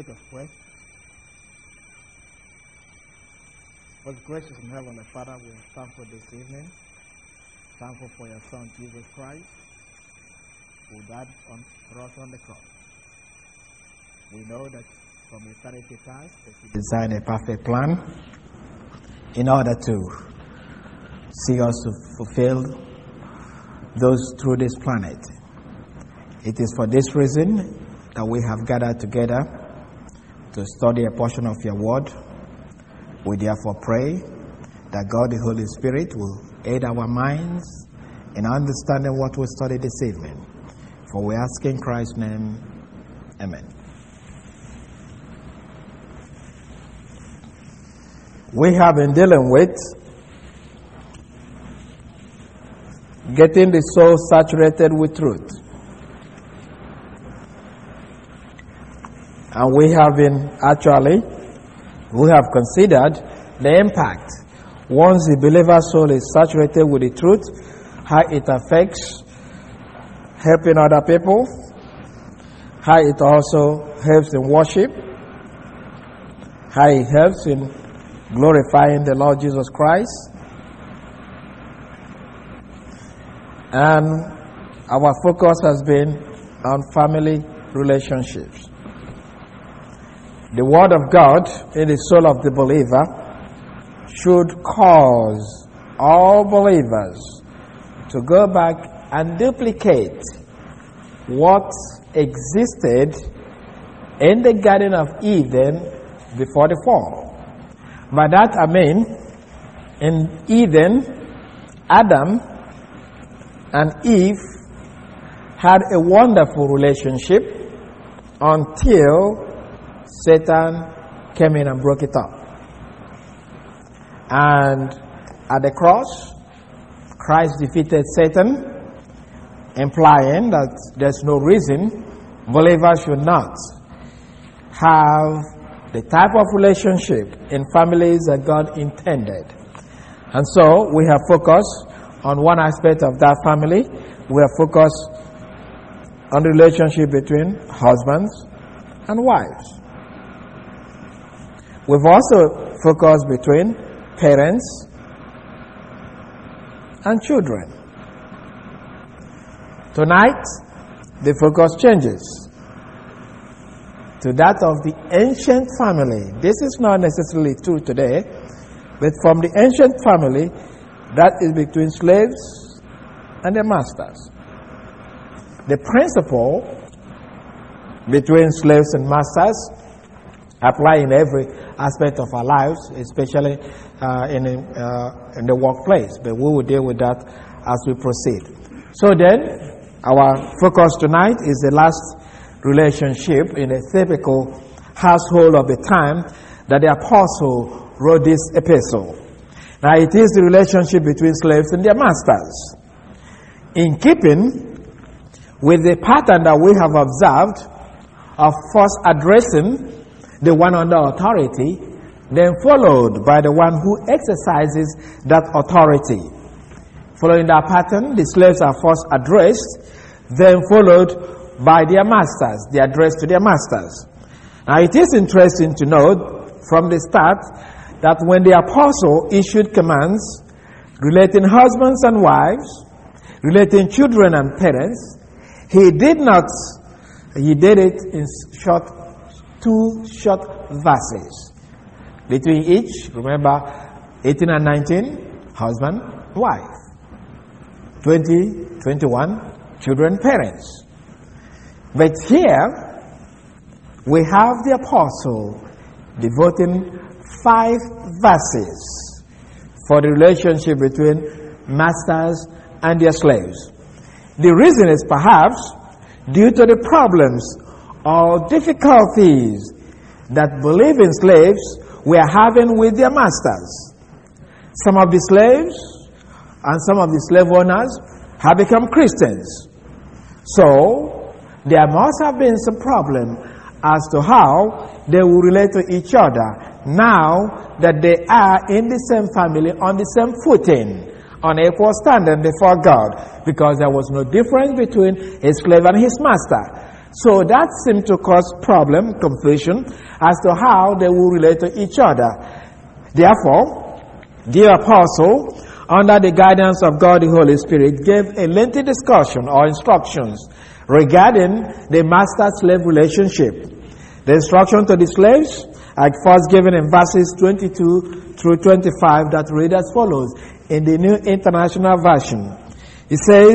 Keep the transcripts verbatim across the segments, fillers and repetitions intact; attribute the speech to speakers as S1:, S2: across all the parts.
S1: Let us pray. Most gracious and Heavenly Father, we are thankful this evening. Thankful for your Son, Jesus Christ, who died on, for us on the cross. We know that from eternity past, that He designed a perfect plan in order to see us to fulfill those through this planet. It is for this reason that we have gathered together to study a portion of your word. We therefore pray that God the Holy Spirit will aid our minds in understanding what we study this evening. For we ask in Christ's name, amen. We have been dealing with getting the soul saturated with truth. And we have been actually, we have considered the impact once the believer's soul is saturated with the truth, how it affects helping other people, how it also helps in worship, how it helps in glorifying the Lord Jesus Christ. And our focus has been on family relationships. The Word of God in the soul of the believer should cause all believers to go back and duplicate what existed in the Garden of Eden before the fall. By that I mean, in Eden, Adam and Eve had a wonderful relationship until Satan came in and broke it up. And at the cross, Christ defeated Satan, implying that there's no reason believers should not have the type of relationship in families that God intended. And so we have focused on one aspect of that family. We have focused on the relationship between husbands and wives. We've also focused between parents and children. Tonight, the focus changes to that of the ancient family. This is not necessarily true today, but from the ancient family, that is between slaves and their masters. The principle between slaves and masters apply in every aspect of our lives, especially uh, in, uh, in the workplace. But we will deal with that as we proceed. So then, our focus tonight is the last relationship in a typical household of the time that the apostle wrote this epistle. Now, it is the relationship between slaves and their masters. In keeping with the pattern that we have observed of first addressing the one under authority, then followed by the one who exercises that authority. Following that pattern, the slaves are first addressed, then followed by their masters, the address to their masters. Now, it is interesting to note from the start that when the apostle issued commands relating husbands and wives, relating children and parents, he did not, he did it in short two short verses. Between each, remember, eighteen and nineteen, husband, wife. twenty, twenty-one, children, parents. But here, we have the apostle devoting five verses for the relationship between masters and their slaves. The reason is perhaps due to the problems or difficulties that believing slaves were having with their masters. Some of the slaves and some of the slave owners have become Christians. So, there must have been some problem as to how they will relate to each other now that they are in the same family, on the same footing, on equal standing before God, because there was no difference between a slave and his master. So that seemed to cause problem, confusion, as to how they will relate to each other. Therefore, the apostle, under the guidance of God the Holy Spirit, gave a lengthy discussion or instructions regarding the master-slave relationship. The instruction to the slaves are first given in verses twenty-two through twenty-five that read as follows in the New International Version. It says,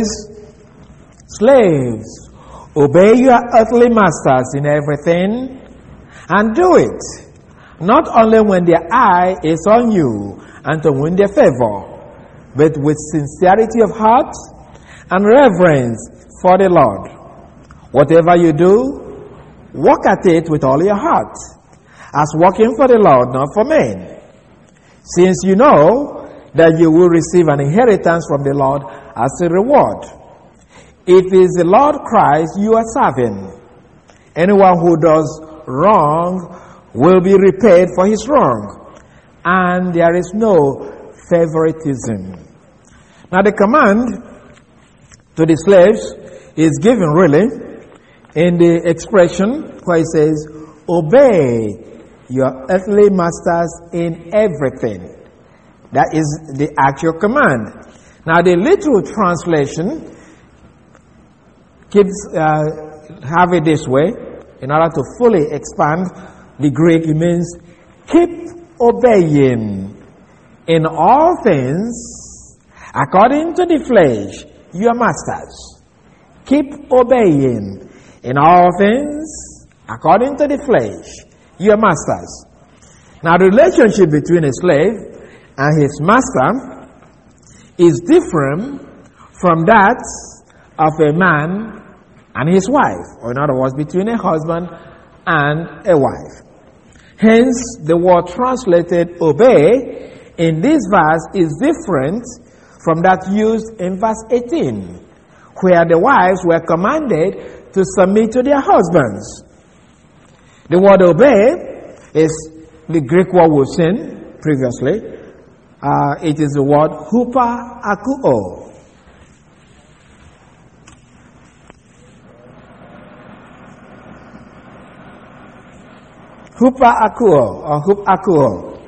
S1: "Slaves, obey your earthly masters in everything, and do it, not only when their eye is on you and to win their favor, but with sincerity of heart and reverence for the Lord. Whatever you do, work at it with all your heart, as working for the Lord, not for men, since you know that you will receive an inheritance from the Lord as a reward. It is the Lord Christ you are serving. Anyone who does wrong will be repaid for his wrong, and there is no favoritism." Now the command to the slaves is given really in the expression where it says, "Obey your earthly masters in everything." That is the actual command. Now the literal translation keeps uh, have it this way. In order to fully expand the Greek, it means keep obeying in all things according to the flesh your masters. Keep obeying in all things according to the flesh your masters. Now the relationship between a slave and his master is different from that of a man and his wife, or in other words, between a husband and a wife. Hence, the word translated obey in this verse is different from that used in verse eighteen, where the wives were commanded to submit to their husbands. The word obey is the Greek word we've seen previously. Uh, it is the word hupa akuo. Hupa akuo or hup akuo.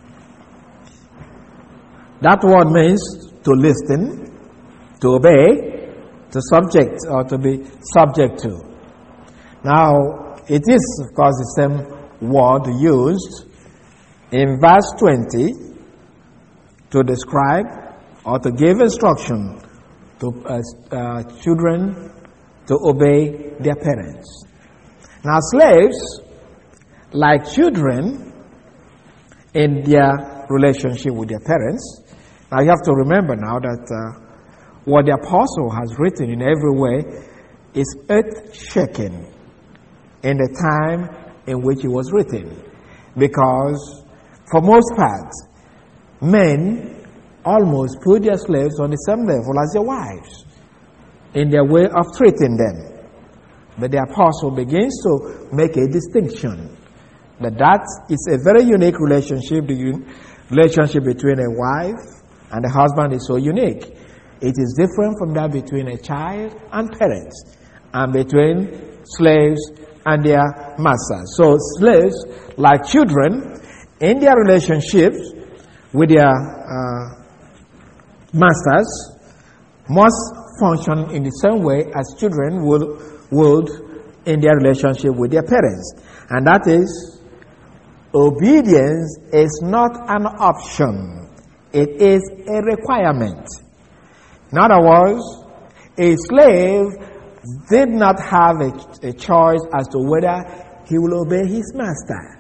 S1: That word means to listen, to obey, to subject or to be subject to. Now, it is of course the same word used in verse twenty to describe or to give instruction to uh, uh, children to obey their parents. Now, slaves, like children in their relationship with their parents. Now you have to remember now that uh, what the apostle has written in every way is earth-shaking in the time in which it was written. Because for most part, men almost put their slaves on the same level as their wives in their way of treating them. But the apostle begins to make a distinction that that is a very unique relationship. The un- relationship between a wife and a husband is so unique. It is different from that between a child and parents, and between slaves and their masters. So slaves, like children, in their relationships with their uh, masters, must function in the same way as children would, would in their relationship with their parents. And that is, obedience is not an option. It is a requirement. In other words, a slave did not have a, a choice as to whether he will obey his master.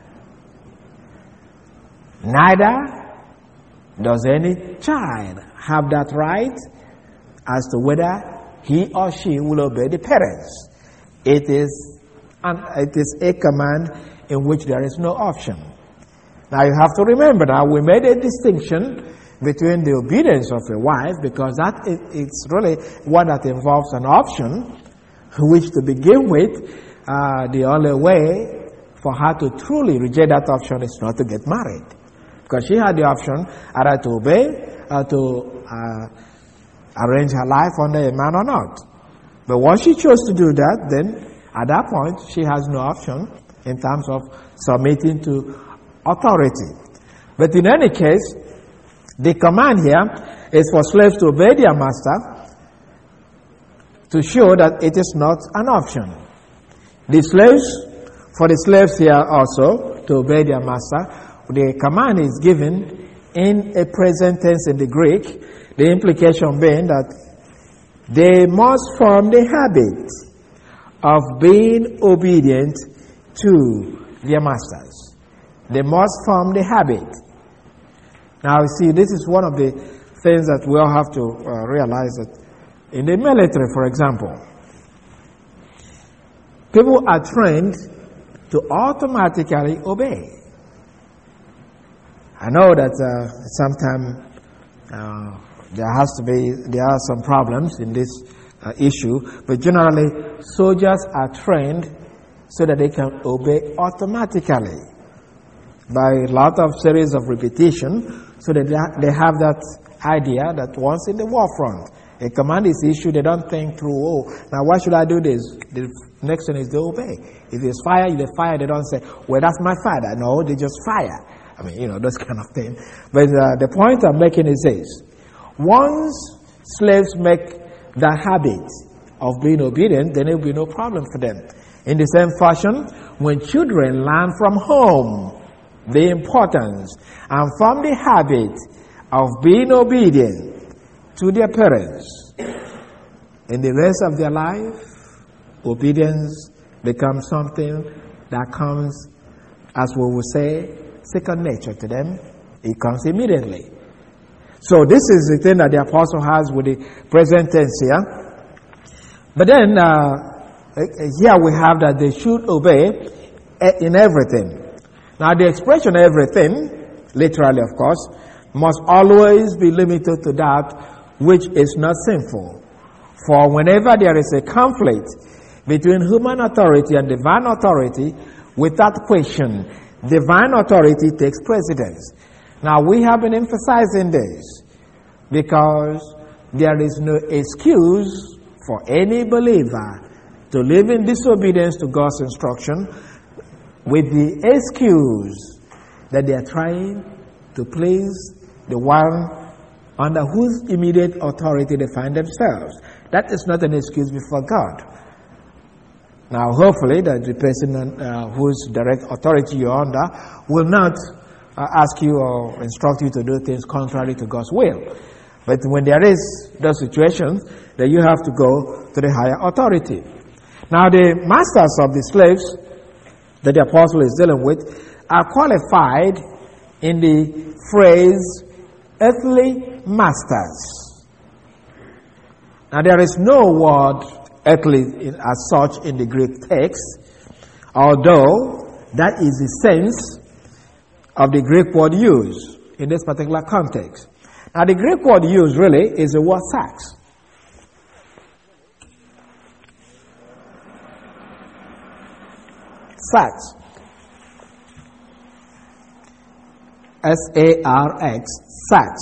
S1: Neither does any child have that right as to whether he or she will obey the parents. It is an, it is a command in which there is no option. Now you have to remember that we made a distinction between the obedience of a wife, because that is, it's really one that involves an option, which to begin with, uh, the only way for her to truly reject that option is not to get married. Because she had the option either to obey or to uh, arrange her life under a man or not. But once she chose to do that, then At that point, she has no option in terms of submitting to authority. But in any case, the command here is for slaves to obey their master to show that it is not an option. The slaves, for the slaves here also, to obey their master, the command is given in a present tense in the Greek, the implication being that they must form the habit of being obedient to their masters. They must form the habit. Now, you see, this is one of the things that we all have to uh, realize, that in the military, for example, people are trained to automatically obey. I know that uh, sometimes uh, there has to be, there are some problems in this uh, issue, but generally soldiers are trained so that they can obey automatically by a lot of series of repetition, so that they have that idea that once in the war front, a command is issued, they don't think through, oh, now why should I do this? The next thing is they obey. If there's fire, they fire, they don't say, well, that's my father. No, they just fire. I mean, you know, those kind of things. But uh, the point I'm making is this. Once slaves make the habit of being obedient, then there will be no problem for them. In the same fashion, when children learn from home the importance and form the habit of being obedient to their parents, in the rest of their life, obedience becomes something that comes, as we will say, second nature to them. It comes immediately. So this is the thing that the apostle has with the present tense here. But then uh, here we have that they should obey in everything. Now the expression everything, literally of course, must always be limited to that which is not sinful. For whenever there is a conflict between human authority and divine authority, without question, divine authority takes precedence. Now we have been emphasizing this because there is no excuse for any believer to live in disobedience to God's instruction with the excuse that they are trying to please the one under whose immediate authority they find themselves. That is not an excuse before God. Now, hopefully, that the person uh, whose direct authority you're under will not uh, ask you or instruct you to do things contrary to God's will. But when there is those situations, then you have to go to the higher authority. Now, the masters of the slaves that the apostle is dealing with are qualified in the phrase earthly masters. Now, there is no word earthly in, as such in the Greek text, although that is the sense of the Greek word used in this particular context. Now, the Greek word used really is the word sax. Sax. S A R X, sax.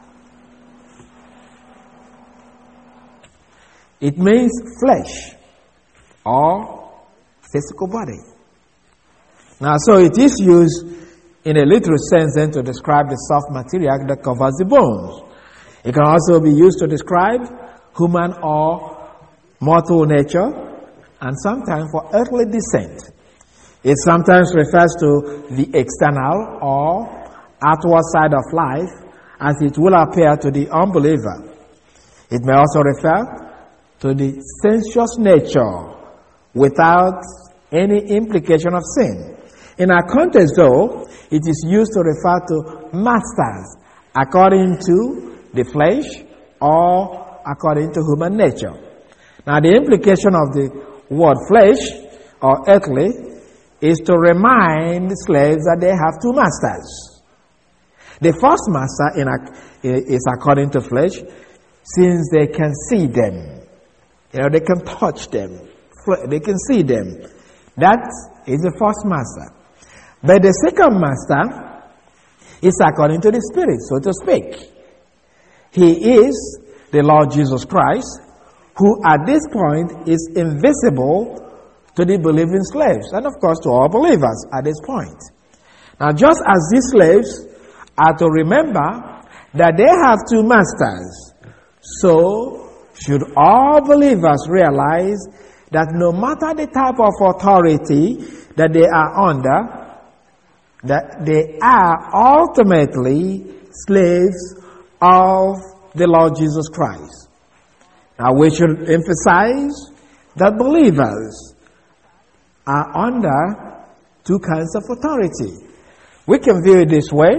S1: It means flesh or physical body. Now, so it is used in a literal sense then to describe the soft material that covers the bones. It can also be used to describe human or mortal nature, and sometimes for earthly descent. It sometimes refers to the external or outward side of life as it will appear to the unbeliever. It may also refer to the sensuous nature without any implication of sin. In our context, though, it is used to refer to masters according to the flesh or according to human nature. Now, the implication of the word flesh or earthly is to remind the slaves that they have two masters. The first master in a, is according to flesh, since they can see them. You know, they can touch them. They can see them. That is the first master. But the second master is according to the Spirit, so to speak. He is the Lord Jesus Christ, who at this point is invisible to the believing slaves, and of course to all believers at this point. Now, just as these slaves are to remember that they have two masters, so should all believers realize that no matter the type of authority that they are under, that they are ultimately slaves of the Lord Jesus Christ. Now, we should emphasize that believers are under two kinds of authority. We can view it this way.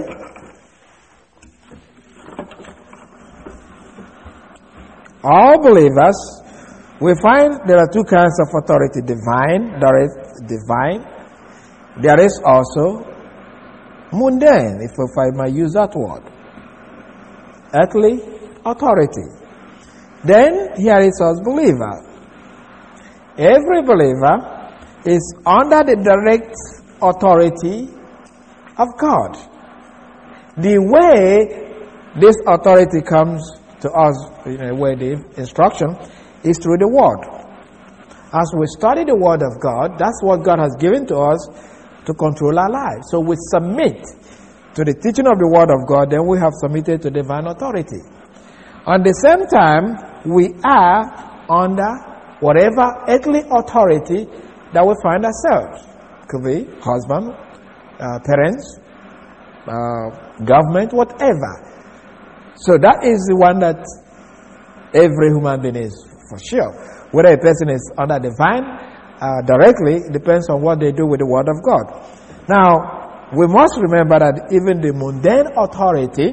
S1: All believers, we find there are two kinds of authority. Divine, there is divine. There is also mundane, if, if I might use that word. Earthly authority. Then here is us believer. Every believer is under the direct authority of God. The way this authority comes to us, in a way, the instruction is through the Word. As we study the Word of God, that's what God has given to us to control our lives. So we submit to the teaching of the Word of God, then we have submitted to divine authority. At the same time, we are under whatever earthly authority that we find ourselves. Could be husband, uh, parents, uh, government, whatever. So that is the one that every human being is, for sure. Whether a person is under divine uh, directly depends on what they do with the Word of God. Now, we must remember that even the mundane authority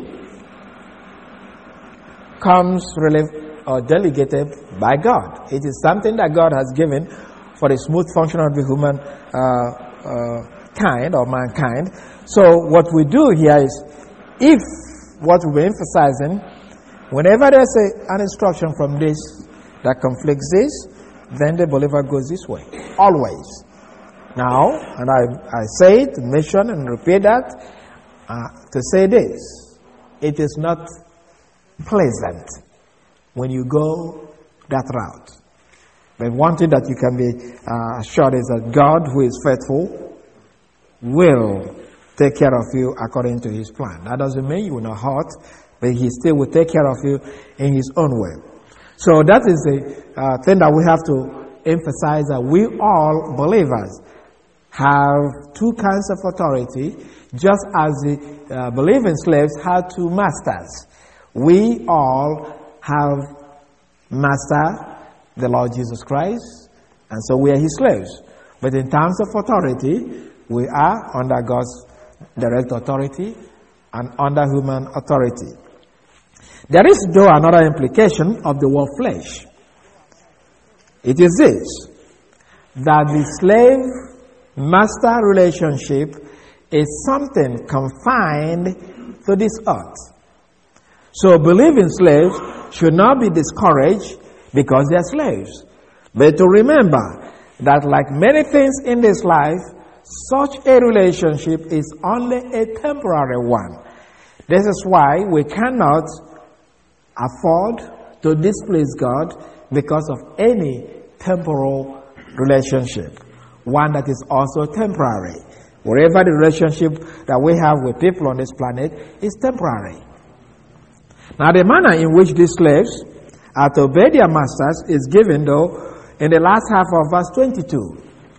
S1: comes really or delegated by God. It is something that God has given for the smooth function of the human uh, uh, kind or mankind. So what we do here is, if what we're emphasizing, whenever there's a, an instruction from this that conflicts this, then the believer goes this way, always. Now, and I, I say it, mention and repeat that, uh, to say this, it is not pleasant when you go that route. But one thing that you can be uh, assured is that God, who is faithful, will take care of you according to His plan. That doesn't mean you will not hurt, but He still will take care of you in His own way. So that is the uh, thing that we have to emphasize, that we all believers have two kinds of authority, just as the uh, believing slaves had two masters. We all have master, the Lord Jesus Christ, and so we are His slaves. But in terms of authority, we are under God's direct authority and under human authority. There is, though, another implication of the word flesh. It is this, that the slave-master relationship is something confined to this earth. So believing slaves should not be discouraged because they are slaves, but to remember that, like many things in this life, such a relationship is only a temporary one. This is why we cannot afford to displease God because of any temporal relationship, one that is also temporary. Wherever the relationship that we have with people on this planet is temporary. Now, the manner in which these slaves are to obey their masters is given, though, in the last half of verse twenty-two,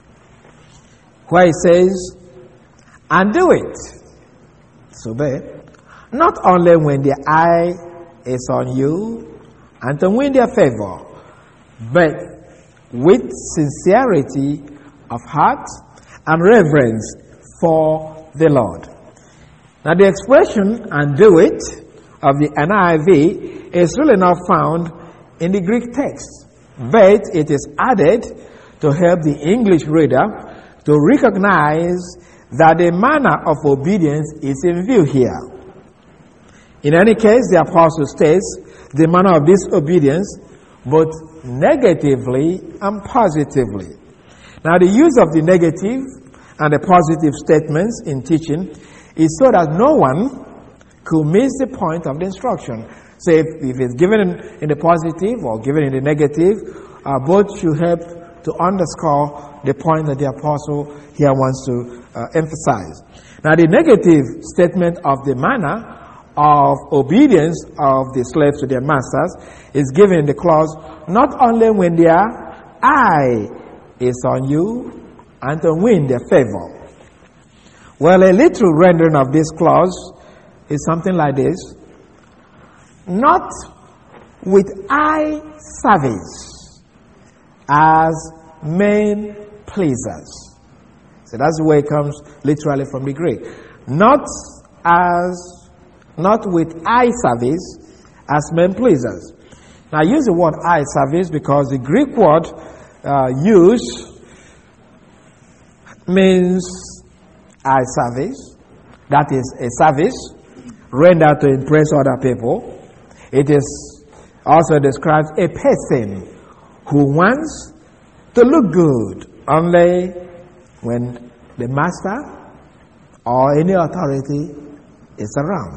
S1: where it says, and do it, so obey, not only when their eye is on you and to win their favor, but with sincerity of heart and reverence for the Lord. Now, the expression and do it of the N I V is really not found in the Greek text, but it is added to help the English reader to recognize that the manner of obedience is in view here. In any case, the apostle states the manner of this obedience both negatively and positively. Now, the use of the negative and the positive statements in teaching is so that no one could miss the point of the instruction. So if, if it's given in, in the positive or given in the negative, uh, both should help to underscore the point that the apostle here wants to uh, emphasize. Now, the negative statement of the manner of obedience of the slaves to their masters is given in the clause, not only when their eye is on you and to win their favor. Well, a literal rendering of this clause is something like this: not with eye service as men pleasers. So that's the way it comes literally from the Greek. Not as, not with eye service as men pleasers. Now I use the word eye service because the Greek word uh, used means eye service. That is a service rendered to impress other people. It is also describes a person who wants to look good only when the master or any authority is around.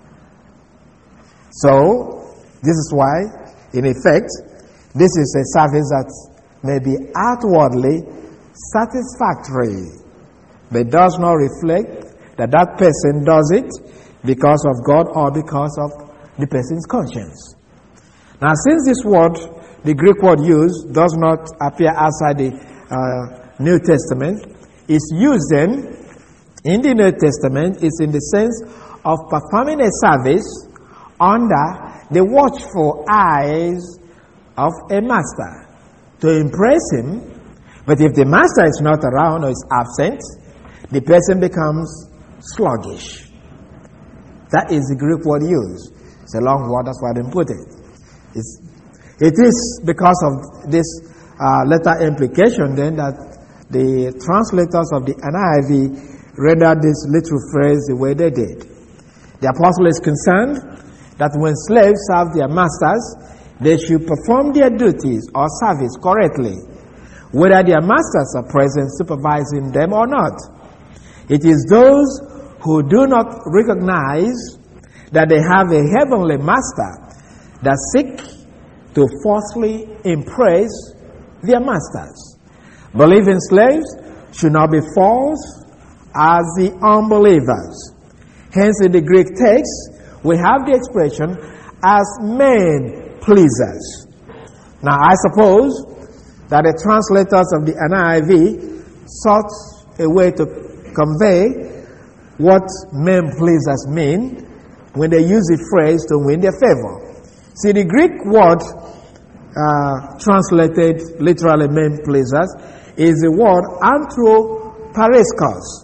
S1: So, this is why, in effect, this is a service that may be outwardly satisfactory, but does not reflect that that person does it because of God or because of the person's conscience. Now, since this word, the Greek word used, does not appear outside the uh, New Testament, it's used then in the New Testament, it's in the sense of performing a service under the watchful eyes of a master to impress him. But if the master is not around or is absent, the person becomes sluggish. That is the Greek word used. It's a long word, that's why I didn't put it. It's, it is because of this uh, letter implication then that the translators of the N I V rendered this literal phrase the way they did. The apostle is concerned that when slaves serve their masters, they should perform their duties or service correctly, whether their masters are present supervising them or not. It is those who do not recognize that they have a heavenly master that seek to falsely impress their masters. Believing slaves should not be false as the unbelievers. Hence, in the Greek text, we have the expression as men pleasers. Now, I suppose that the translators of the N I V sought a way to convey what men pleasers mean when they use the phrase to win their favor. See, the Greek word uh, translated literally men pleasers is the word anthropariskos.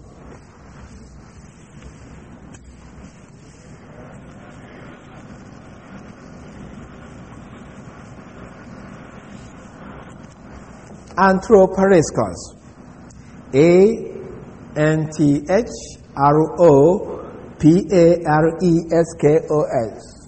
S1: Anthropariskos. A N T H R O P A R E S K O S.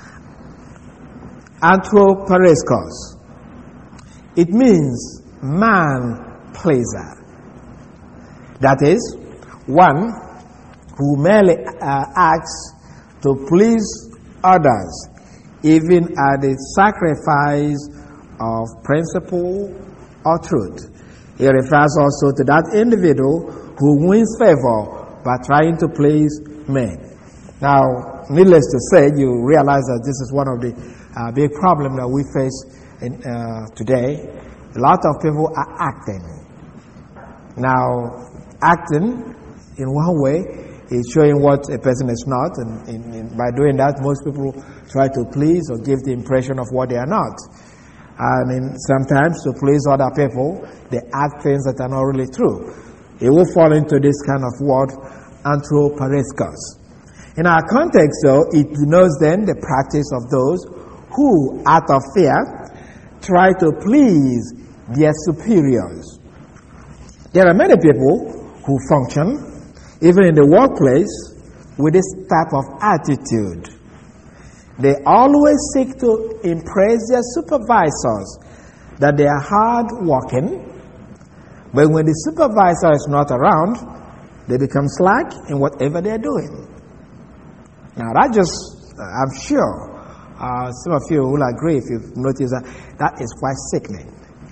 S1: Anthropariskos. It means man pleaser. That is, one who merely uh, acts to please others, even at the sacrifice of principle or truth. It refers also to that individual who wins favor by trying to please men. Now, needless to say, you realize that this is one of the uh, big problems that we face in, uh, today. A lot of people are acting. Now, acting in one way is showing what a person is not, and in, in, by doing that, most people try to please or give the impression of what they are not. And in, sometimes to please other people, they act things that are not really true. It will fall into this kind of word, anthropariskos. In our context, though, it denotes then the practice of those who, out of fear, try to please their superiors. There are many people who function, even in the workplace, with this type of attitude. They always seek to impress their supervisors that they are hard working, but when the supervisor is not around, they become slack in whatever they are doing. Now that just, I'm sure, uh, some of you will agree if you've noticed that that is quite sickening.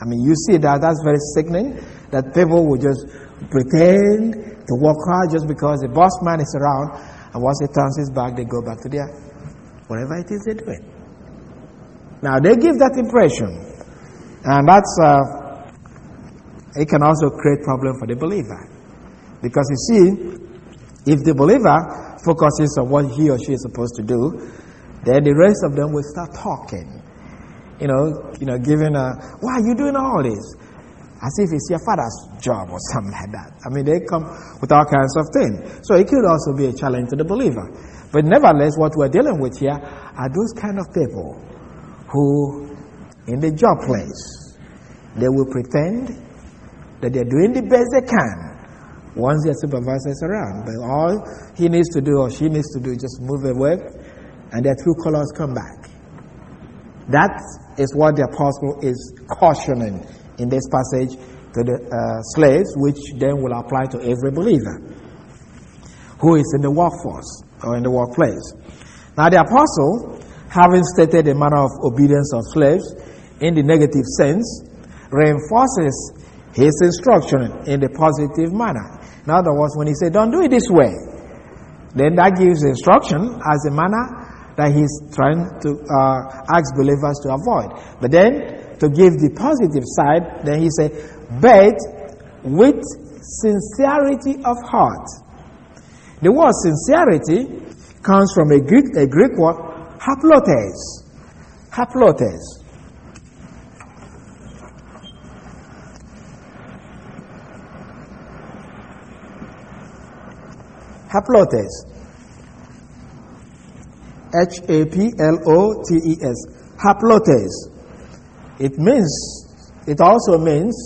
S1: I mean, you see that, that's very sickening, that people will just pretend to work hard just because the boss man is around, and once he turns his back, they go back to their, whatever it is they're doing. Now, they give that impression, and that's, uh, it can also create problem for the believer. Because you see, if the believer focuses on what he or she is supposed to do, then the rest of them will start talking. You know, you know, giving a, why are you doing all this? As if it's your father's job or something like that. I mean, they come with all kinds of things. So it could also be a challenge to the believer. But nevertheless, what we're dealing with here are those kind of people who, in the job place, they will pretend that they're doing the best they can once their supervisor is around. But all he needs to do or she needs to do is just move away, and their true colors come back. That is what the apostle is cautioning in this passage to the uh, slaves, which then will apply to every believer who is in the workforce or in the workplace. Now, the apostle, having stated the manner of obedience of slaves in the negative sense, reinforces his instruction in the positive manner. In other words, when he said, don't do it this way, then that gives instruction as a manner that he's trying to uh, ask believers to avoid. But then, to give the positive side, then he said, but with sincerity of heart. The word sincerity comes from a Greek, a Greek word, haplotes. Haplotes. Haplotes. H A P L O T E S. Haplotes. It means, it also means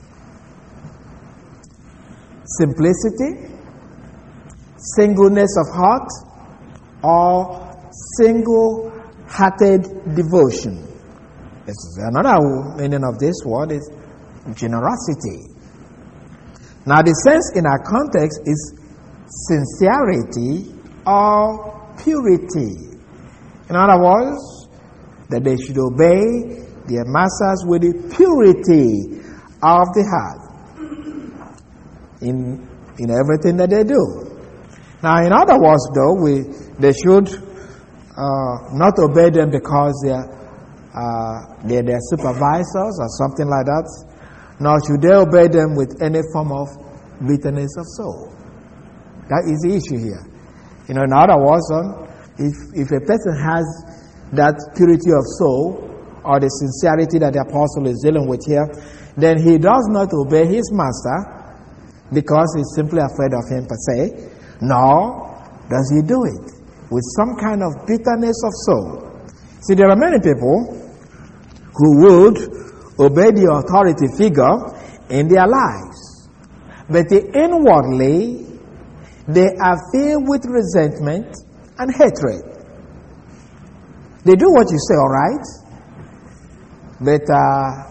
S1: simplicity, singleness of heart, or single-hearted devotion. This is another meaning of this word is generosity. Now, the sense in our context is sincerity or purity. In other words, that they should obey their masters with the purity of the heart in in everything that they do. Now, in other words, though, we they should uh, not obey them because they're, uh, they're their supervisors or something like that, nor should they obey them with any form of bitterness of soul. That is the issue here. You know, in other words, um, if if a person has that purity of soul, or the sincerity that the apostle is dealing with here, then he does not obey his master because he's simply afraid of him per se, nor does he do it with some kind of bitterness of soul. See, there are many people who would obey the authority figure in their lives, but inwardly they are filled with resentment and hatred. They do what you say, all right? But uh,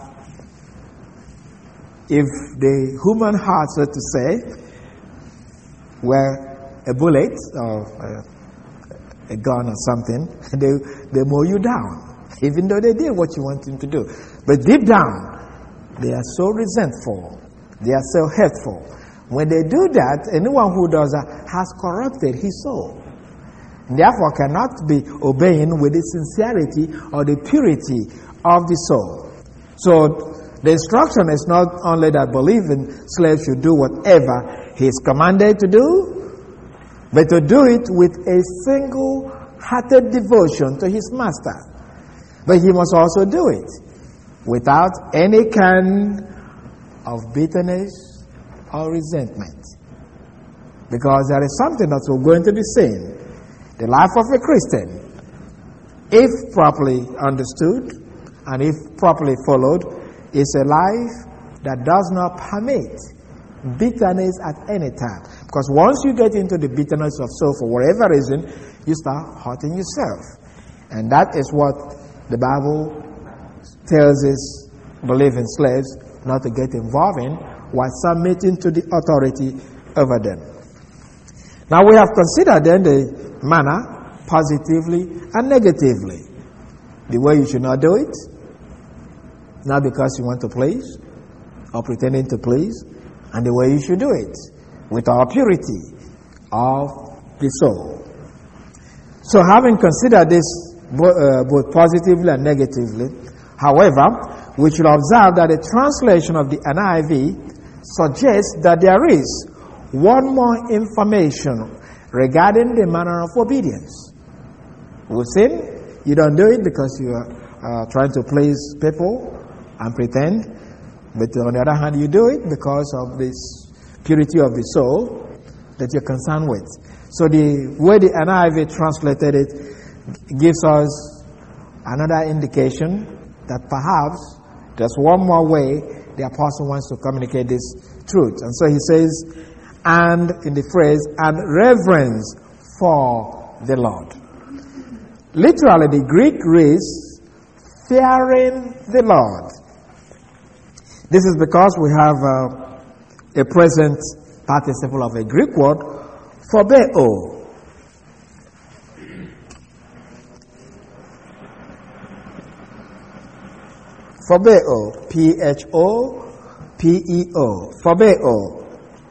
S1: if the human heart, so to say, were a bullet or a, a gun or something, they, they mow you down, even though they did what you want them to do. But deep down, they are so resentful. They are so hateful. When they do that, anyone who does that has corrupted his soul. And therefore cannot be obeying with the sincerity or the purity of the soul. So the instruction is not only that believing slaves should do whatever he is commanded to do, but to do it with a single-hearted devotion to his master. But he must also do it without any kind of bitterness or resentment. Because there is something that will go into the same. The life of a Christian, if properly understood, and if properly followed, is a life that does not permit bitterness at any time. Because once you get into the bitterness of soul for whatever reason, you start hurting yourself. And that is what the Bible tells us believing slaves not to get involved in while submitting to the authority over them. Now we have considered then the manner positively and negatively. The way you should not do it, not because you want to please or pretending to please, and the way you should do it, with our purity of the soul. So having considered this bo- uh, both positively and negatively, however, we should observe that the translation of the N I V suggests that there is one more information regarding the manner of obedience. We've seen you don't do it because you are uh, trying to please people and pretend, but on the other hand, you do it because of this purity of the soul that you're concerned with. So the way the N I V translated it gives us another indication that perhaps there's one more way the apostle wants to communicate this truth. And so he says, and in the phrase, and reverence for the Lord. Literally, the Greek reads, fearing the Lord. This is because we have uh, a present participle of a Greek word, phobeo. Phobeo, P H O P E O, phobeo.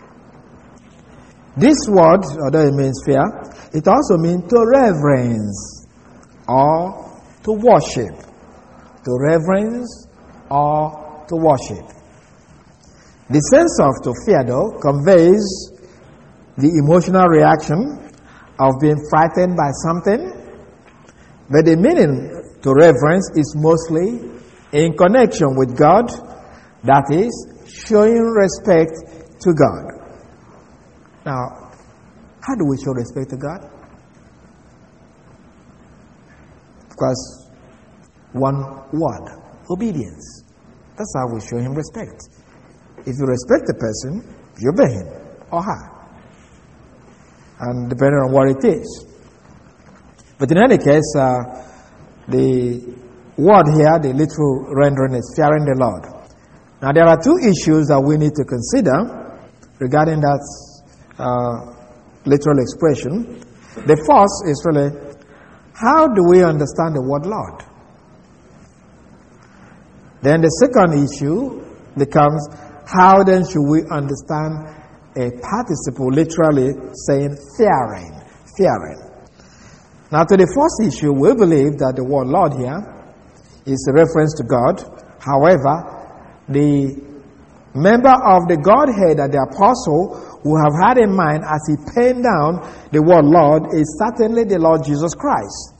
S1: This word, although it means fear, it also means to reverence or to worship. To reverence or to worship. The sense of to fear, though, conveys the emotional reaction of being frightened by something, but the meaning to reverence is mostly in connection with God, that is, showing respect to God. Now, how do we show respect to God? Of course, one word, obedience. That's how we show him respect. If you respect the person, you obey him or her. And depending on what it is. But in any case, uh, the word here, the literal rendering, is fearing the Lord. Now, there are two issues that we need to consider regarding that uh, literal expression. The first is really, how do we understand the word Lord? Then the second issue becomes, how then should we understand a participle literally saying fearing, fearing? Now, to the first issue, we believe that the word Lord here is a reference to God. However, the member of the Godhead that the apostle will have had in mind as he penned down the word Lord is certainly the Lord Jesus Christ.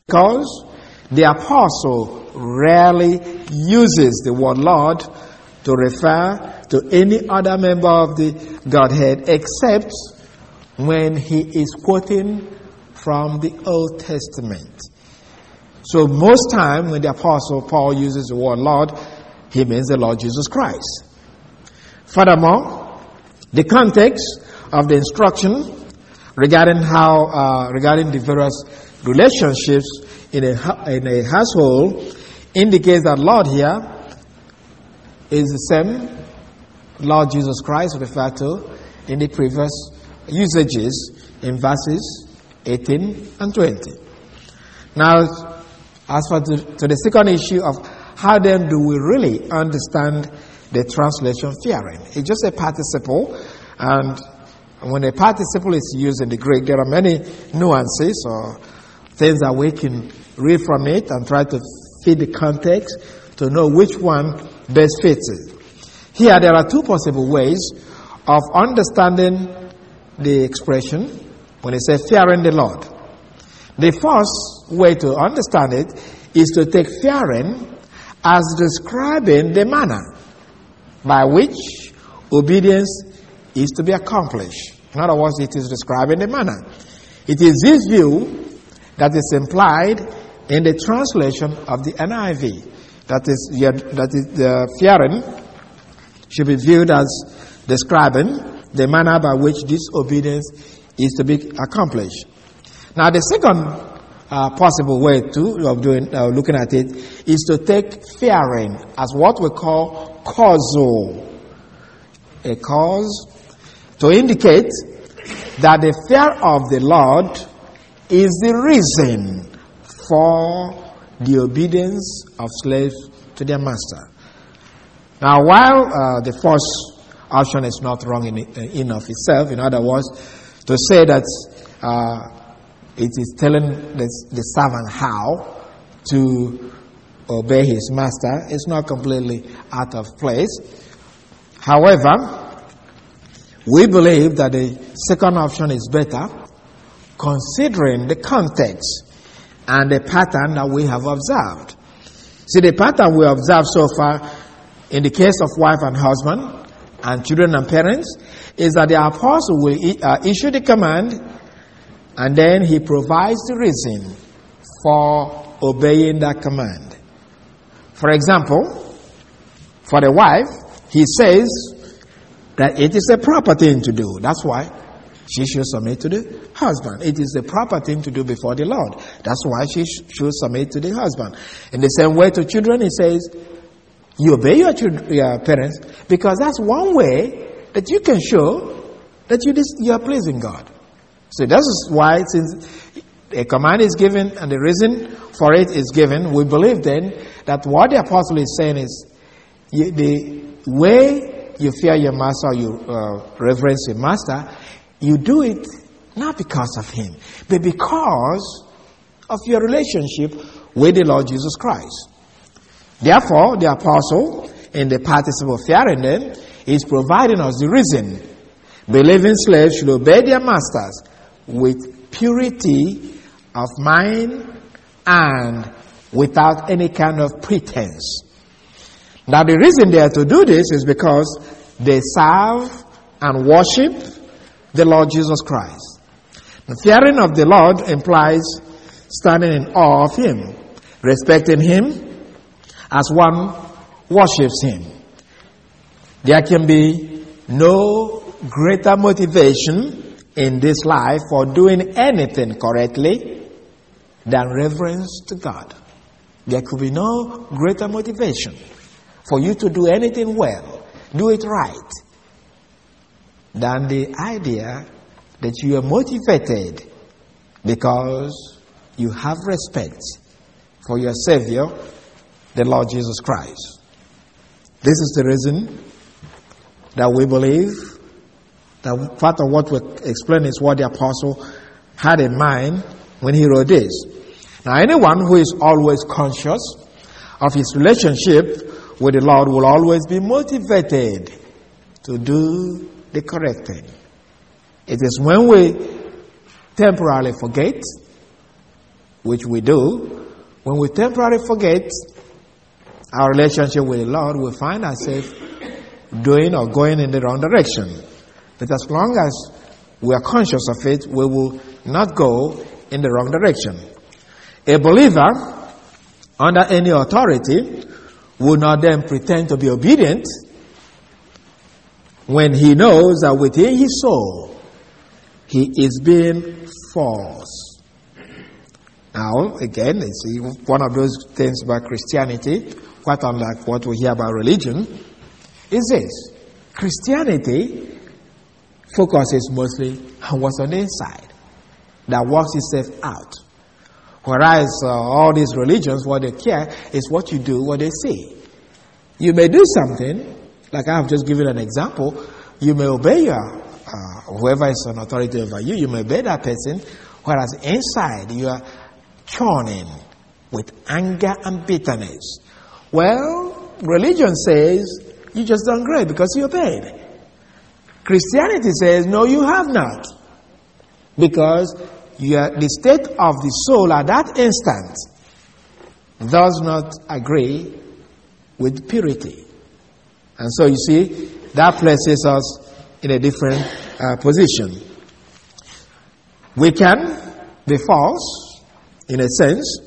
S1: Because the apostle rarely uses the word Lord to refer to any other member of the Godhead except when he is quoting from the Old Testament. So most time when the apostle Paul uses the word Lord, he means the Lord Jesus Christ. Furthermore, the context of the instruction regarding how uh, regarding the various relationships in a in a household indicates that Lord here is the same Lord Jesus Christ referred to in the previous usages in verses eighteen and twenty. Now, as for to, to the second issue of how then do we really understand the translation fearing? It's just a participle, and when a participle is used in the Greek, there are many nuances or things that we can read from it and try to fit the context to know which one best fits it. Here, there are two possible ways of understanding the expression when it says fearing the Lord. The first way to understand it is to take fearing as describing the manner by which obedience is to be accomplished. In other words, it is describing the manner. It is this view that is implied in the translation of the N I V. That is, that is the fearing should be viewed as describing the manner by which this obedience is to be accomplished. Now, the second uh, possible way to of doing uh, looking at it is to take fearing as what we call causal, a cause to indicate that the fear of the Lord is the reason for the obedience of slaves to their master. Now, while uh, the first option is not wrong in, in of itself, in other words, to say that uh, it is telling the, the servant how to obey his master is not completely out of place. However, we believe that the second option is better, considering the context and the pattern that we have observed. See, the pattern we observed so far in the case of wife and husband and children and parents is that the apostle will uh, issue the command, and then he provides the reason for obeying that command. For example, for the wife, he says that it is a proper thing to do. That's why she should submit to the husband. It is a proper thing to do before the Lord. That's why she sh- should submit to the husband. In the same way to children, he says, you obey your, children, your parents, because that's one way that you can show that you, dis- you are pleasing God. So this is why, since a command is given and the reason for it is given, we believe then that what the apostle is saying is you, the way you fear your master, you uh, reverence your master, you do it not because of him, but because of your relationship with the Lord Jesus Christ. Therefore, the apostle, in the participle fearing them, is providing us the reason. Believing slaves should obey their masters with purity of mind and without any kind of pretense. Now, the reason they are to do this is because they serve and worship the Lord Jesus Christ. The fearing of the Lord implies standing in awe of him, respecting him as one worships him. There can be no greater motivation in this life for doing anything correctly than reverence to God. There could be no greater motivation for you to do anything well, do it right, than the idea that you are motivated because you have respect for your Savior, the Lord Jesus Christ. This is the reason that we believe that part of what we explain is what the apostle had in mind when he wrote this. Now, anyone who is always conscious of his relationship with the Lord will always be motivated to do the correct thing. It is when we temporarily forget which we do, when we temporarily forget our relationship with the Lord, we find ourselves doing or going in the wrong direction. But as long as we are conscious of it, we will not go in the wrong direction. A believer under any authority will not then pretend to be obedient when he knows that within his soul he is being forced. Now, again, it's one of those things about Christianity, quite unlike what we hear about religion, is this. Christianity focuses mostly on what's on the inside, that works itself out. Whereas uh, all these religions, what they care is what you do, what they say. You may do something, like I have just given an example, you may obey your, uh, whoever is an authority over you, you may obey that person, whereas inside you are churning with anger and bitterness. Well, religion says you just done great because you obeyed. Christianity says, no, you have not. Because you are, the state of the soul at that instant does not agree with purity. And so you see, that places us in a different uh, position. We can be false, in a sense,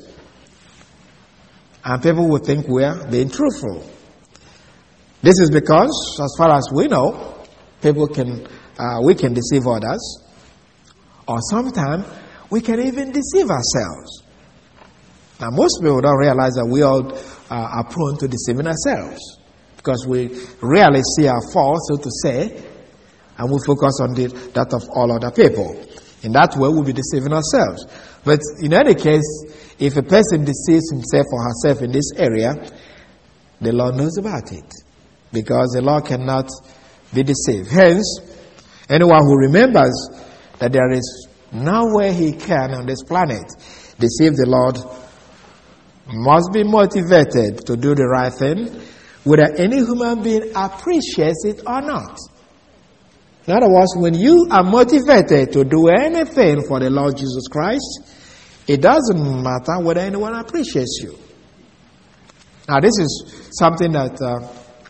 S1: and people will think we are being truthful. This is because, as far as we know, people can, uh, we can deceive others, or sometimes we can even deceive ourselves. Now, most people don't realize that we all uh, are prone to deceiving ourselves, because we rarely see our faults, so to say, and we focus on the, that of all other people. In that way, we'll be deceiving ourselves. But in any case, if a person deceives himself or herself in this area, the Lord knows about it, because the Lord cannot be deceived. Hence, anyone who remembers that there is no way he can on this planet deceive the Lord must be motivated to do the right thing, whether any human being appreciates it or not. In other words, when you are motivated to do anything for the Lord Jesus Christ, it doesn't matter whether anyone appreciates you. Now, this is something that uh,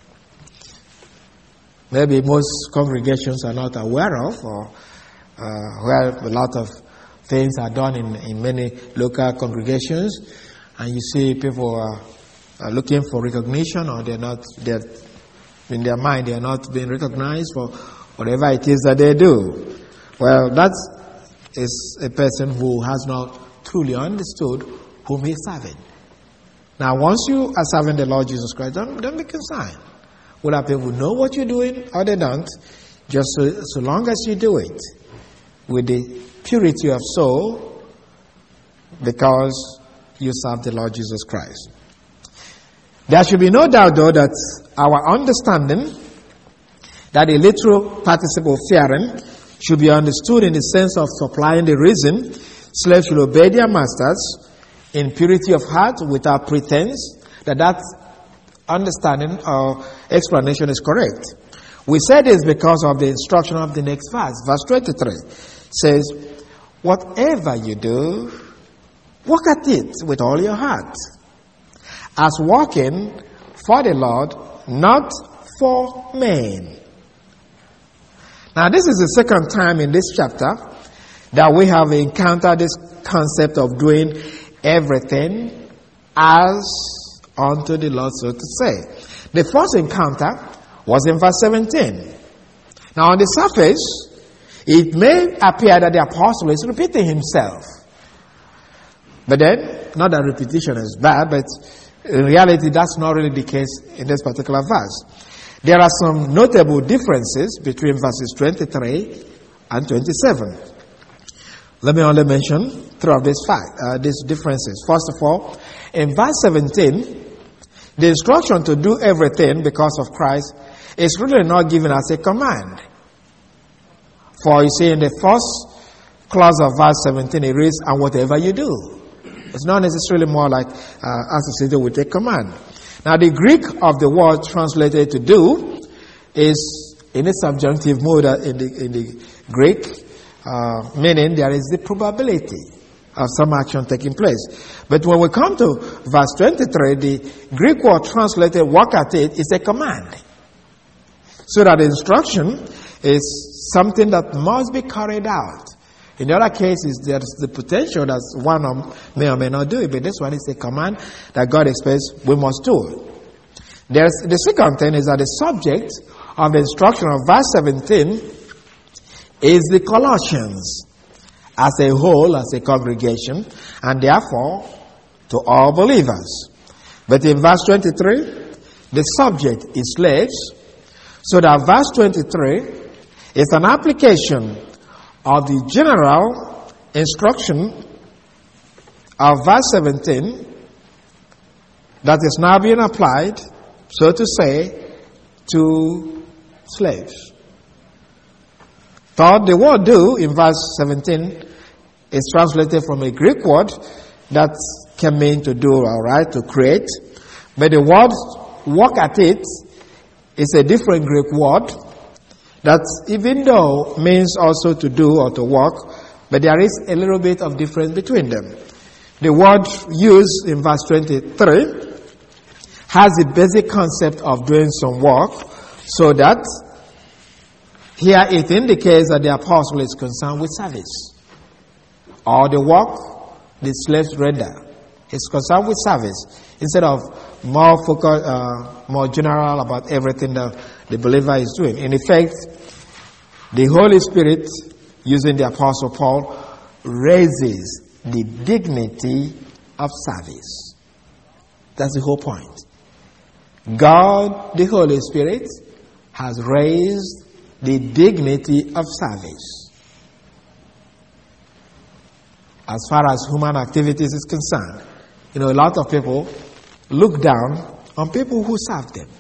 S1: maybe most congregations are not aware of, or uh, where a lot of things are done in, in many local congregations, and you see people are, are looking for recognition, or they're not, they're, in their mind, they're not being recognized for whatever it is that they do. Well, that is a person who has not truly understood whom he's serving. Now, once you are serving the Lord Jesus Christ, don't, don't be concerned whether people know what you're doing or they don't, just so, so long as you do it with the purity of soul, because you serve the Lord Jesus Christ. There should be no doubt, though, that our understanding that the literal participle fearing should be understood in the sense of supplying the reason slaves should obey their masters in purity of heart without pretense, that that understanding or explanation is correct. We say this because of the instruction of the next verse. Verse twenty-three says, whatever you do, work at it with all your heart, as working for the Lord, not for men. Now, this is the second time in this chapter that we have encountered this concept of doing everything as unto the Lord, so to say. The first encounter was in verse seventeen. Now, on the surface, it may appear that the apostle is repeating himself. But then, not that repetition is bad, but in reality, that's not really the case in this particular verse. There are some notable differences between verses twenty-three and twenty-seven. Let me only mention three of these fact, uh, these differences. First of all, in verse seventeen, the instruction to do everything because of Christ is really not given as a command. For you see, in the first clause of verse seventeen, it reads, and whatever you do. It's not necessarily more like uh, associated with a command. Now, the Greek of the word translated to do is in a subjunctive mode in the, in the Greek, uh, meaning there is the probability of some action taking place. But when we come to verse twenty-three, the Greek word translated work at it is a command. So that the instruction is something that must be carried out. In the other cases, there's the potential that one may or may not do it, but this one is a command that God expects we must do. There's, the second thing is that the subject of the instruction of verse seventeen is the Colossians as a whole, as a congregation, and therefore to all believers. But in verse twenty-three, the subject is slaves, so that verse twenty-three is an application of the general instruction of verse seventeen that is now being applied, so to say, to slaves. Third, the word do in verse seventeen is translated from a Greek word that can mean to do, all right, to create. But the word work at it is a different Greek word that even though means also to do or to work, but there is a little bit of difference between them. The word used in verse twenty-three has the basic concept of doing some work, so that here it indicates that the apostle is concerned with service, or the work the slaves render. It's concerned with service instead of more focus, uh, more general about everything that the believer is doing. In effect, the Holy Spirit, using the Apostle Paul, raises the dignity of service. That's the whole point. God, the Holy Spirit, has raised the dignity of service. As far as human activities is concerned, you know, a lot of people look down on people who serve them.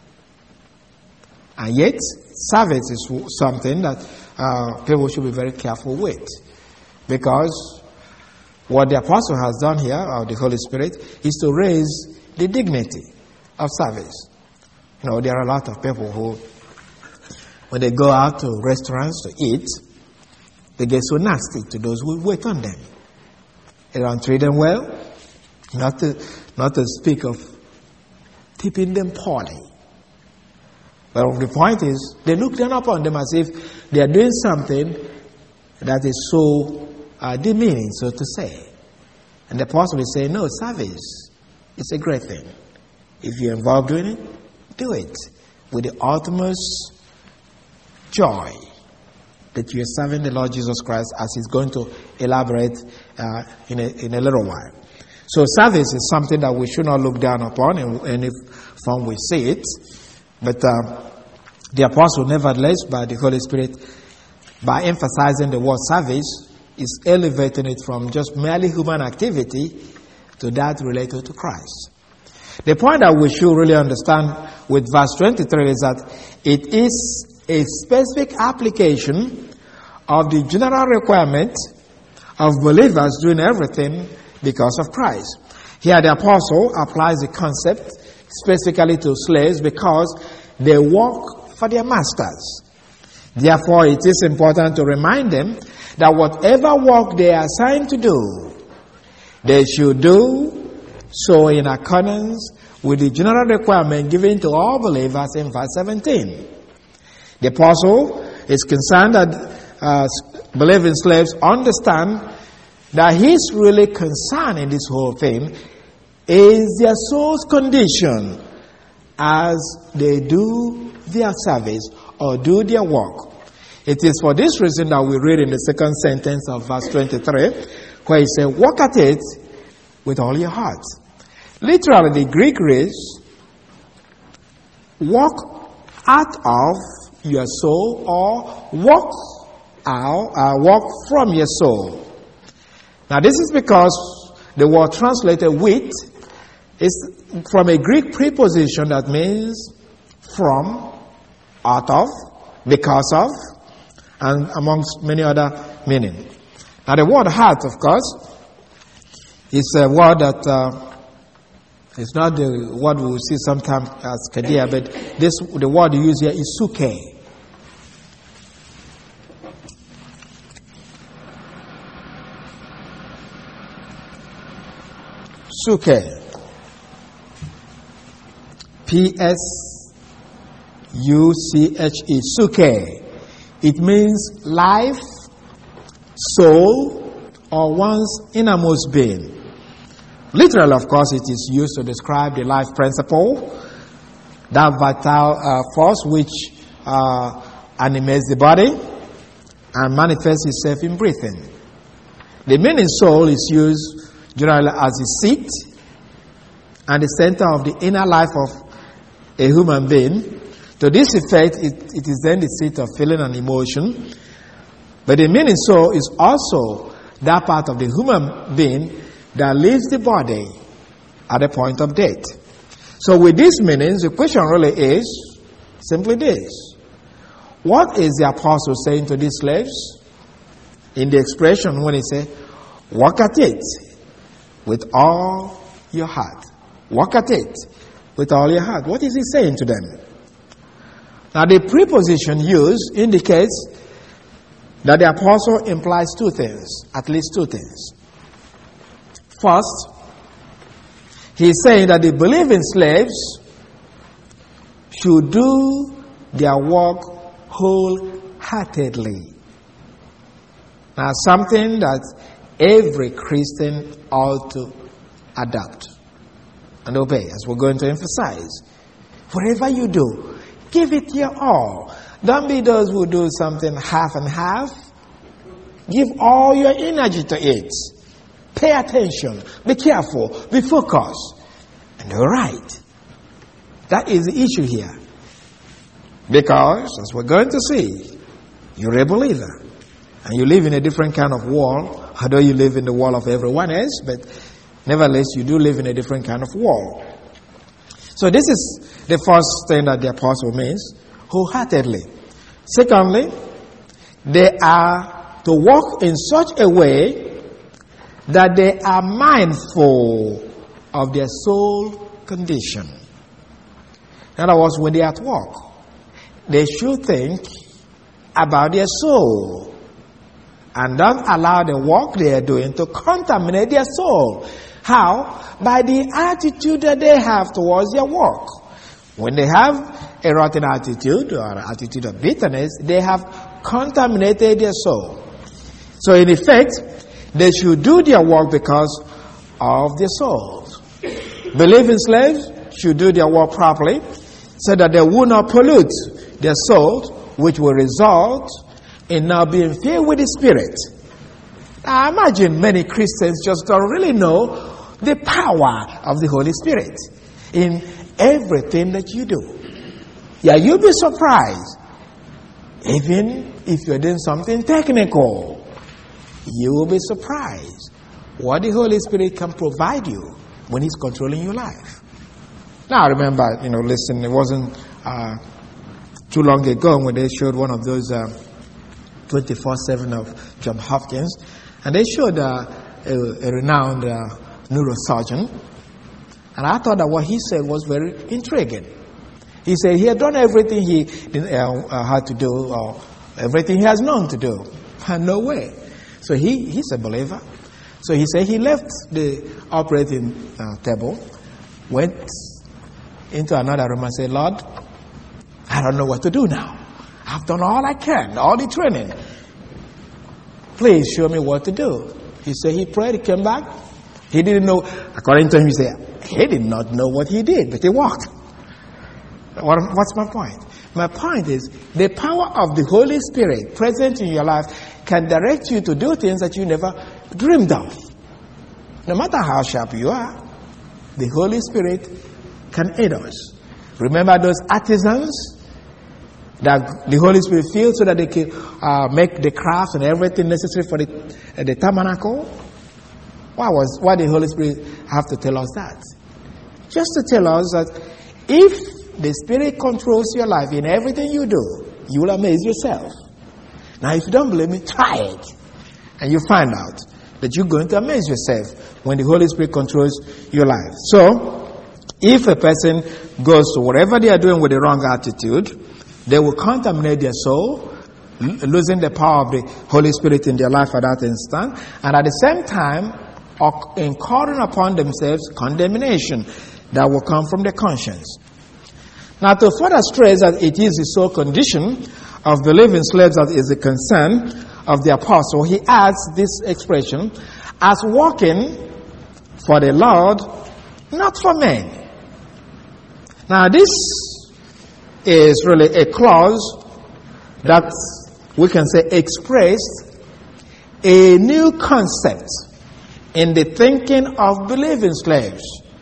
S1: And yet, service is something that uh, people should be very careful with. Because what the apostle has done here, or the Holy Spirit, is to raise the dignity of service. You know, there are a lot of people who, when they go out to restaurants to eat, they get so nasty to those who wait on them. They don't treat them well, not to, not to speak of tipping them poorly. But the point is, they look down upon them as if they are doing something that is so uh, demeaning, so to say. And the apostle is saying, no, service is a great thing. If you're involved in it, do it with the utmost joy that you're serving the Lord Jesus Christ, as he's going to elaborate uh, in, a, in a little while. So service is something that we should not look down upon in any form we see it. But uh, the apostle, nevertheless, by the Holy Spirit, by emphasizing the word service, is elevating it from just merely human activity to that related to Christ. The point that we should really understand with verse twenty-three is that it is a specific application of the general requirement of believers doing everything because of Christ. Here the apostle applies the concept specifically to slaves because they work for their masters. Therefore, it is important to remind them that whatever work they are assigned to do, they should do so in accordance with the general requirement given to all believers in verse seventeen. The apostle is concerned that uh, believing slaves understand that his really concern in this whole thing is their soul's condition as they do their service or do their work. It is for this reason that we read in the second sentence of verse twenty-three, where he says, work at it with all your heart. Literally, the Greek reads, work out of your soul, or walk out, uh, walk from your soul. Now, this is because the word translated with is from a Greek preposition that means from, out of, because of, and amongst many other meanings. Now, the word heart, of course, is a word that uh, is not the word we see sometimes as kadia, but this the word you use here is suke. Psuche. P S U C H E. Psuche. It means life, soul, or one's innermost being. Literally, of course, it is used to describe the life principle, that vital uh, force which uh, animates the body and manifests itself in breathing. The meaning soul is used generally as the seat and the center of the inner life of a human being. To this effect, it, it is then the seat of feeling and emotion. But the meaning soul is also that part of the human being that leaves the body at the point of death. So with these meanings, the question really is simply this. What is the apostle saying to these slaves in the expression when he said, work at it with all your heart? Work at it with all your heart. What is he saying to them? Now the preposition used indicates that the apostle implies two things, at least two things. First, he is saying that the believing slaves should do their work wholeheartedly. Now, something that every Christian ought to adopt and obey, as we're going to emphasize. Whatever you do, give it your all. Don't be those who do something half and half. Give all your energy to it. Pay attention. Be careful. Be focused. And do right. That is the issue here. Because, as we're going to see, you're a believer. And you live in a different kind of world, although you live in the world of everyone else, but nevertheless, you do live in a different kind of world. So this is the first thing that the apostle means, wholeheartedly. Secondly, they are to walk in such a way that they are mindful of their soul condition. In other words, when they are at work, they should think about their soul and don't allow the work they are doing to contaminate their soul. How? By the attitude that they have towards their work. When they have a rotten attitude or an attitude of bitterness, they have contaminated their soul. So in effect, they should do their work because of their souls. Believing slaves should do their work properly so that they will not pollute their souls, which will result in now being filled with the Spirit. Now imagine many Christians just don't really know the power of the Holy Spirit in everything that you do. Yeah, you'll be surprised. Even if you're doing something technical, you will be surprised what the Holy Spirit can provide you when He's controlling your life. Now, I remember, you know, listen, it wasn't uh, too long ago when they showed one of those uh, twenty-four seven of Johns Hopkins, and they showed uh, a, a renowned uh, neurosurgeon, and I thought that what he said was very intriguing. He said he had done everything he uh, uh, had to do, or everything he has known to do. And no way. So he, he's a believer. So he said he left the operating uh, table, went into another room and said, Lord, I don't know what to do now. I've done all I can, all the training. Please show me what to do. He said he prayed, he came back. He didn't know, according to him, he said, he did not know what he did, but he walked. What, what's my point? My point is, the power of the Holy Spirit present in your life can direct you to do things that you never dreamed of. No matter how sharp you are, the Holy Spirit can aid us. Remember those artisans that the Holy Spirit fills so that they can uh, make the crafts and everything necessary for the, uh, the tabernacle? Why was why did the Holy Spirit have to tell us that? Just to tell us that if the Spirit controls your life in everything you do, you will amaze yourself. Now, if you don't believe me, try it. And you find out that you're going to amaze yourself when the Holy Spirit controls your life. So, if a person goes to whatever they are doing with the wrong attitude, they will contaminate their soul, losing the power of the Holy Spirit in their life at that instant. And at the same time, or incurring upon themselves condemnation that will come from the conscience. Now, to further stress that it is the sole condition of believing slaves that is the concern of the apostle, he adds this expression, as working for the Lord, not for men. Now, this is really a clause that we can say expressed a new concept in the thinking of believing slaves.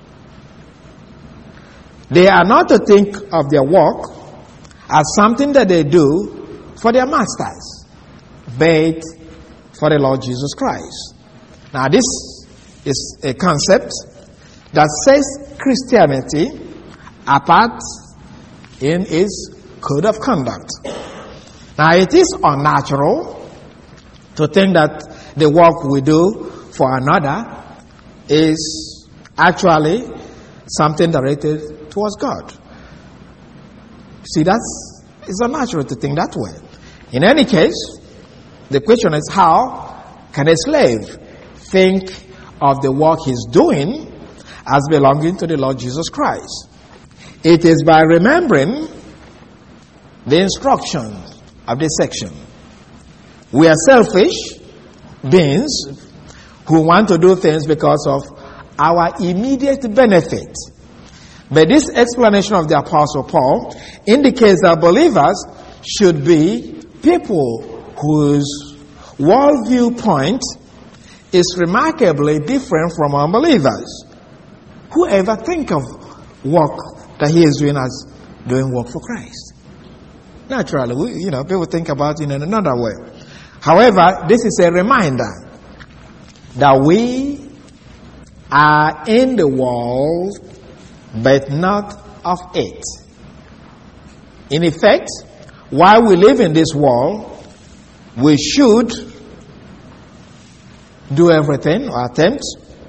S1: They are not to think of their work as something that they do for their masters, but for the Lord Jesus Christ. Now, this is a concept that sets Christianity apart in its code of conduct. Now, it is unnatural to think that the work we do for another is actually something directed towards God. See, that's it's unnatural to think that way. In any case, the question is, how can a slave think of the work he's doing as belonging to the Lord Jesus Christ? It is by remembering the instruction of this section. We are selfish beings who want to do things because of our immediate benefit. But this explanation of the Apostle Paul indicates that believers should be people whose world viewpoint is remarkably different from unbelievers. Who ever think of work that he is doing as doing work for Christ? Naturally, we, you know, people think about it in another way. However, this is a reminder that we are in the world, but not of it. In effect, while we live in this world, we should do everything or attempt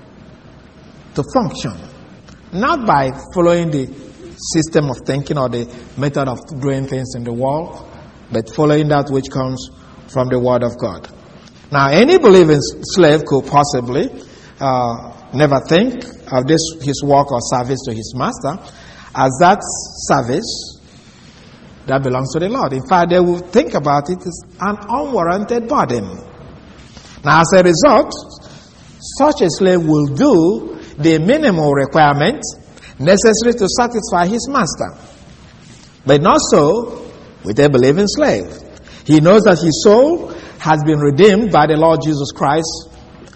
S1: to function, not by following the system of thinking or the method of doing things in the world, but following that which comes from the Word of God. Now, any believing slave could possibly uh, never think of this his work or service to his master as that service that belongs to the Lord. In fact, they will think about it as an unwarranted burden. Now, as a result, such a slave will do the minimal requirement necessary to satisfy his master. But not so with a believing slave. He knows that his soul has been redeemed by the Lord Jesus Christ.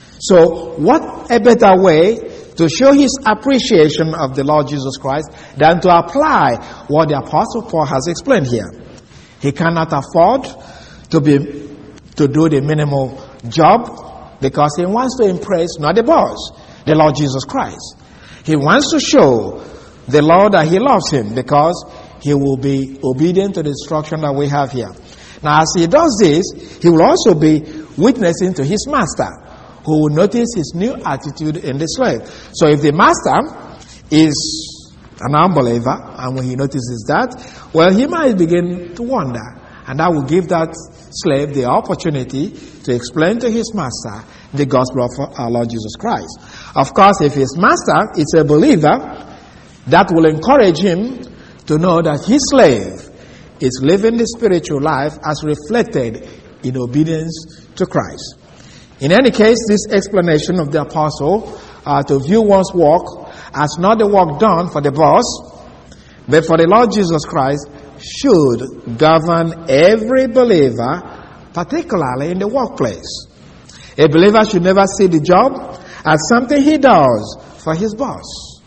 S1: So what a better way to show his appreciation of the Lord Jesus Christ than to apply what the Apostle Paul has explained here. He cannot afford to be to do the minimal job because he wants to impress not the boss, the Lord Jesus Christ. He wants to show the Lord that he loves him because he will be obedient to the instruction that we have here. Now, as he does this, he will also be witnessing to his master, who will notice his new attitude in the slave. So if the master is an unbeliever, and when he notices that, well, he might begin to wonder. And that will give that slave the opportunity to explain to his master the gospel of our Lord Jesus Christ. Of course, if his master is a believer, that will encourage him to know that his slave is living the spiritual life as reflected in obedience to Christ. In any case, this explanation of the apostle uh, to view one's work as not the work done for the boss, but for the Lord Jesus Christ, should govern every believer, particularly in the workplace. A believer should never see the job as something he does for his boss,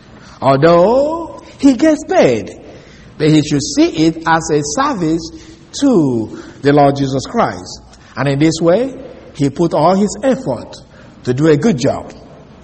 S1: although he gets paid. But he should see it as a service to the Lord Jesus Christ. And in this way, he put all his effort to do a good job.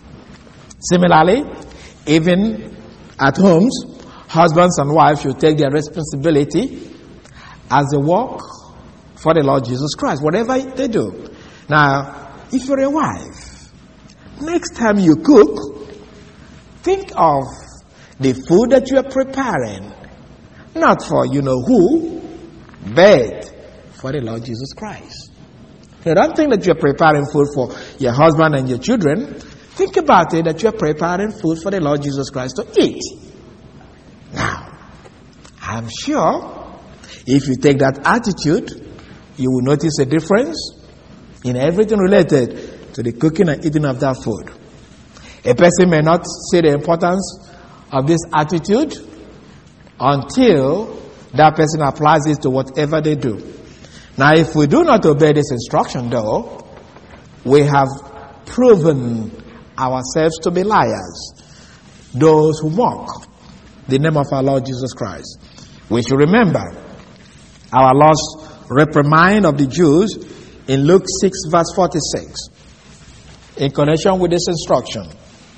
S1: Similarly, even at homes, husbands and wives should take their responsibility as they work for the Lord Jesus Christ, whatever they do. Now, if you're a wife, next time you cook, think of the food that you are preparing, not for you know who, but for the Lord Jesus Christ. You don't think that you're preparing food for your husband and your children. Think about it, that you're preparing food for the Lord Jesus Christ to eat. Now, I'm sure if you take that attitude, you will notice a difference in everything related to the cooking and eating of that food. A person may not see the importance of this attitude until that person applies it to whatever they do. Now, if we do not obey this instruction, though, we have proven ourselves to be liars, those who mock the name of our Lord Jesus Christ. We should remember our Lord's reprimand of the Jews in Luke six verse forty-six in connection with this instruction.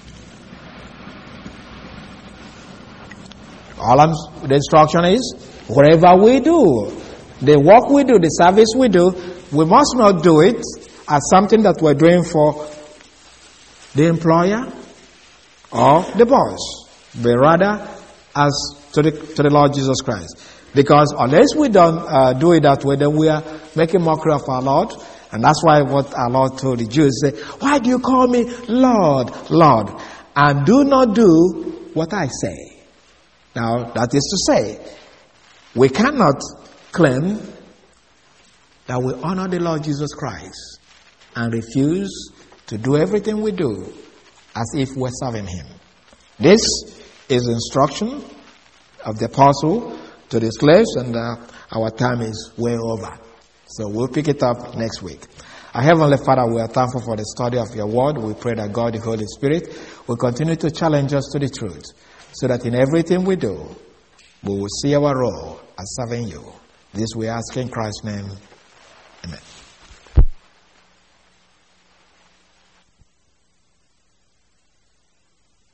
S1: All I'm, the instruction is, whatever we do, the work we do, the service we do, we must not do it as something that we're doing for the employer or the boss, but rather as to the, to the Lord Jesus Christ. Because unless we don't uh, do it that way, then we are making mockery of our Lord. And that's why what our Lord told the Jews, say, why do you call me Lord, Lord, and do not do what I say? Now, that is to say, we cannot claim that we honor the Lord Jesus Christ and refuse to do everything we do as if we're serving Him. This is instruction of the apostle to the slaves, and uh, our time is way over. So we'll pick it up next week. Our Heavenly Father, we are thankful for the study of your word. We pray that God, the Holy Spirit, will continue to challenge us to the truth, so that in everything we do, we will see our role as serving you. This we ask in Christ's name. Amen.